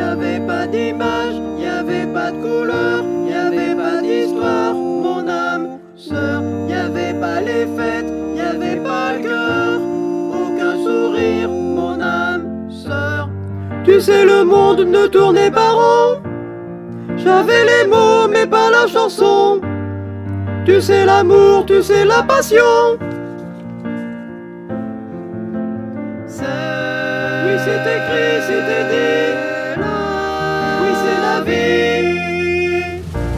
avait pas d'image, y avait pas de couleur, y avait pas d'histoire, mon âme sœur. Y avait pas les fêtes, y avait pas le cœur, aucun sourire, mon âme sœur. Tu sais, le monde ne tournait pas rond. J'avais les mots mais pas la chanson. Tu sais l'amour, tu sais la passion. Oui, c'est écrit, c'était dit. Oui, c'est la vie.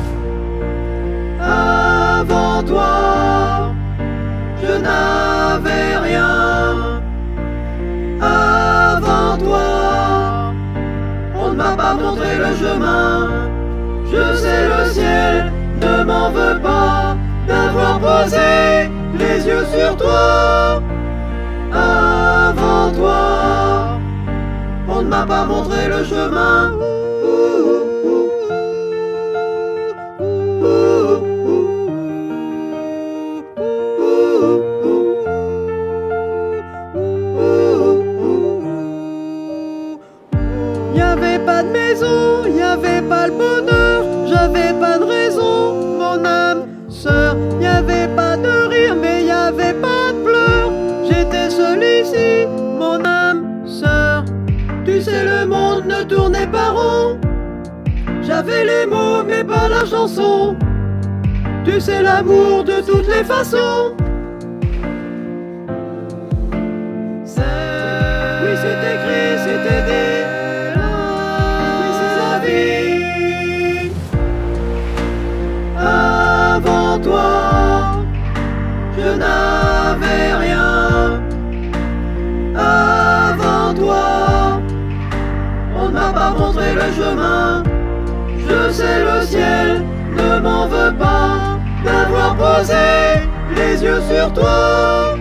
Avant toi, je n'avais rien. Avant toi, on ne m'a pas montré le chemin. Je sais, le ciel ne m'en veut pas d'avoir posé les yeux sur toi. Avant toi, on ne m'a pas montré le chemin. Y avait pas de maison, y avait pas le bonheur, j'avais pas de raison, mon âme sœur. Y avait pas de rire, mais y avait pas de pleurs. J'étais seul ici, mon âme sœur. Tu sais, le monde ne tournait pas rond. J'avais les mots, mais pas la chanson. Tu sais, l'amour de toutes les façons. Oui, c'est écrit, c'était dit. Oui, c'est la vie. Avant toi, je n'avais rien. Avant toi, on ne m'a pas montré le chemin. Je sais, le ciel ne m'en veut pas d'avoir posé les yeux sur toi.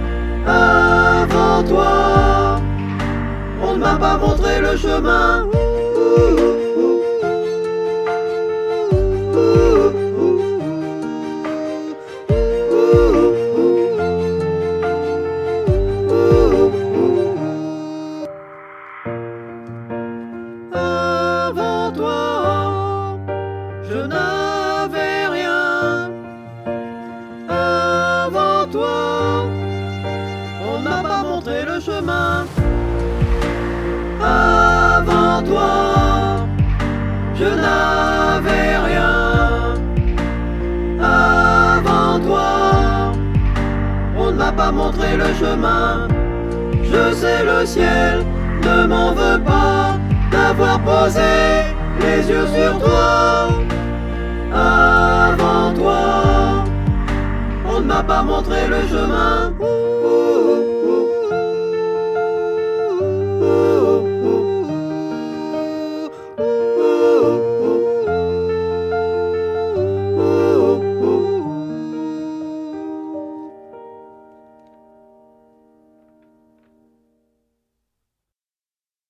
Avant toi, on ne m'a pas montré le chemin. Avant toi, je n'avais rien. Avant toi, on ne m'a pas montré le chemin. Avant toi, je n'avais rien. Avant toi, on ne m'a pas montré le chemin. Je sais, le ciel ne m'en veut pas d'avoir posé les yeux sur toi. Avant toi, on ne m'a pas montré le chemin.